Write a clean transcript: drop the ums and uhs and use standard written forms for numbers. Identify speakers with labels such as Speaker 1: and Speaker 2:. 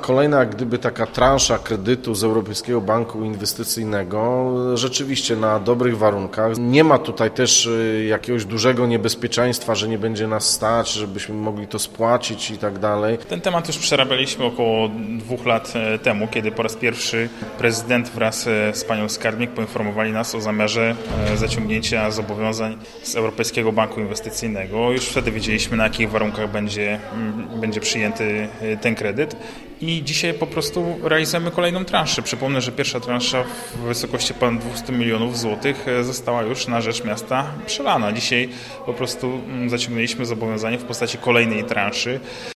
Speaker 1: Kolejna jak gdyby taka transza kredytu z Europejskiego Banku Inwestycyjnego, rzeczywiście na dobrych warunkach. Nie ma tutaj też jakiegoś dużego niebezpieczeństwa, że nie będzie nas stać, żebyśmy mogli to spłacić i tak dalej.
Speaker 2: Ten temat już przerabialiśmy około 2 lat temu, kiedy po raz pierwszy prezydent wraz z panią skarbnik poinformowali nas o zamiarze zaciągnięcia zobowiązań z Europejskiego Banku Inwestycyjnego. Już wtedy wiedzieliśmy, na jakich warunkach będzie przyjęty ten kredyt. I dzisiaj po prostu realizujemy kolejną transzę. Przypomnę, że pierwsza transza w wysokości ponad 200 milionów złotych została już na rzecz miasta przelana. Dzisiaj po prostu zaciągnęliśmy zobowiązanie w postaci kolejnej transzy.